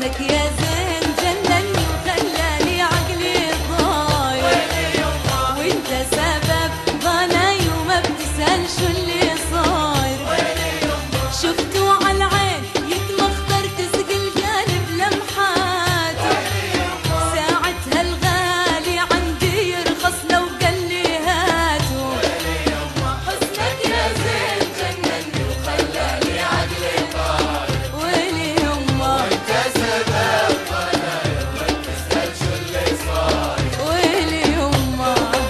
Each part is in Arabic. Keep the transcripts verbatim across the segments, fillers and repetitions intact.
حسنك يا زين جنني وخلاني عقلي ضايع، وانت سبب ضناي وما بتسأل شو اللي صاير. شفته على العين يتمخضر تسقي القلب لمحاته، ساعتها الغالي عندي يرخص لو قال لي هاته. حسنك يا زين جنني وخلاني عقلي ضايع، ويلي يما وانت سبب ضناي وما بتسأل شو اللي صاير. ويلي يما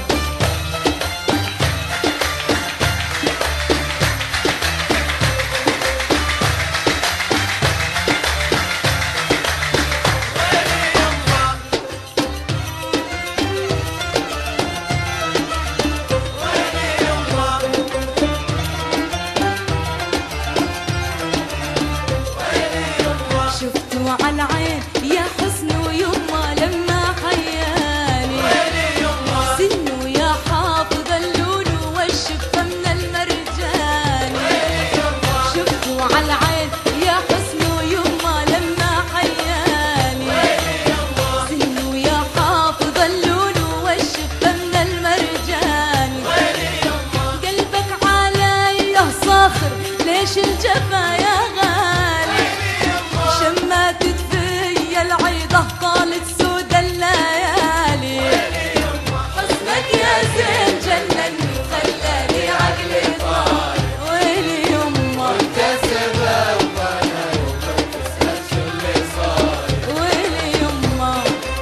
شفته على العين يا حسنه يما لما حياني، سنه يا حافظ اللولو والشفة من المرجاني. شفته على العين يا حسنه يما لما حياني، سنه يا حافظ اللولو والشفة من المرجاني. قلبك علي صاخر ليش الجفا يا غالي، شماتت فيا العيضة طالت سود الليالي. حسنك يا زين جنني وخلاني عقلي ضايع، ويلي يما وانت سبب ضناي وما بتسأل شو اللي صاير. ويلي يما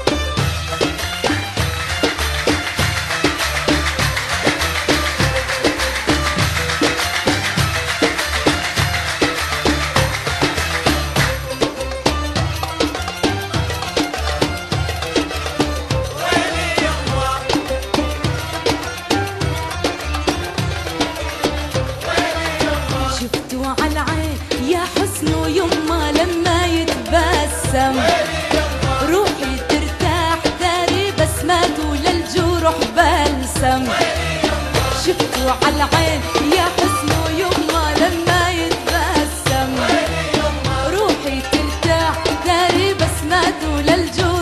شفته على العين يا حسنه يما لما يتبسم، روحي ترتاح داري بسماته للجروح بلسم. شفته على العين يا حسنه يما لما يتبسم، روحي ترتاح داري بسماته للجروح